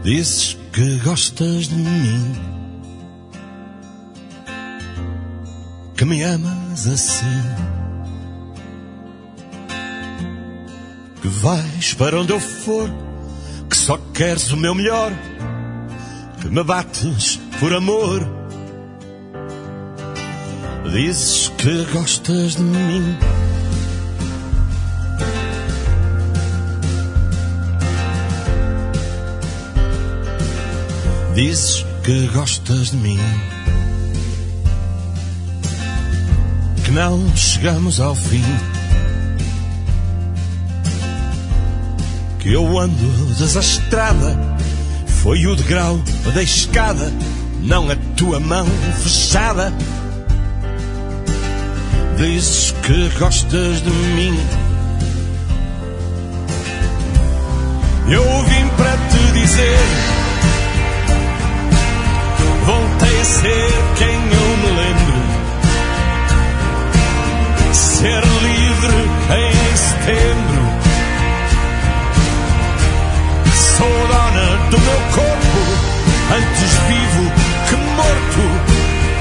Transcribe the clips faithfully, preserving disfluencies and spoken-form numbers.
Dizes que gostas de mim, que me amas assim, que vais para onde eu for, que só queres o meu melhor, que me bates por amor. Dizes que gostas de mim, dizes que gostas de mim, que não chegamos ao fim, que eu ando desastrada, foi o degrau da escada, não a tua mão fechada. Dizes que gostas de mim, eu vim para te dizer, voltei a ser quem eu me lembro, ser livre em setembro. Sou dona do meu corpo, antes vivo que morto.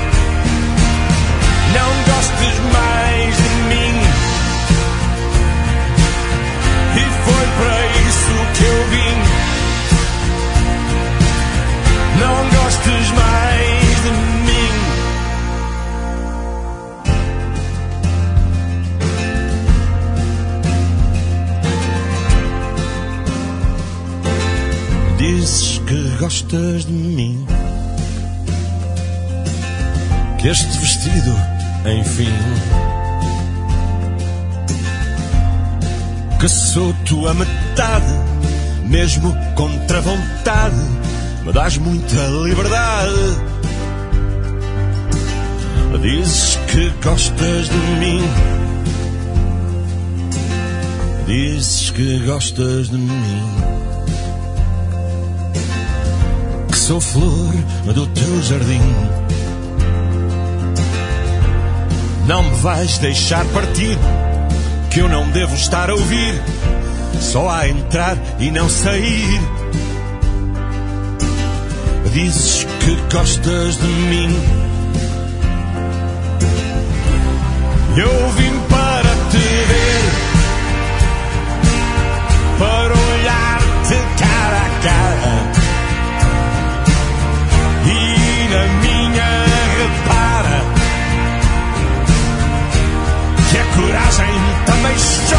Não gostes mais de mim, e foi para isso que eu vim. Não gostes mais de mim. Dizes que gostas de mim, que este vestido, enfim, que sou tua metade, mesmo contra a vontade, me dás muita liberdade. Dizes que gostas de mim, dizes que gostas de mim, que sou flor do teu jardim. Não me vais deixar partir, que eu não devo estar a ouvir, só a entrar e não sair. Dizes que gostas de mim, eu vim para te ver, para olhar-te cara a cara, e na minha repara que a coragem também está.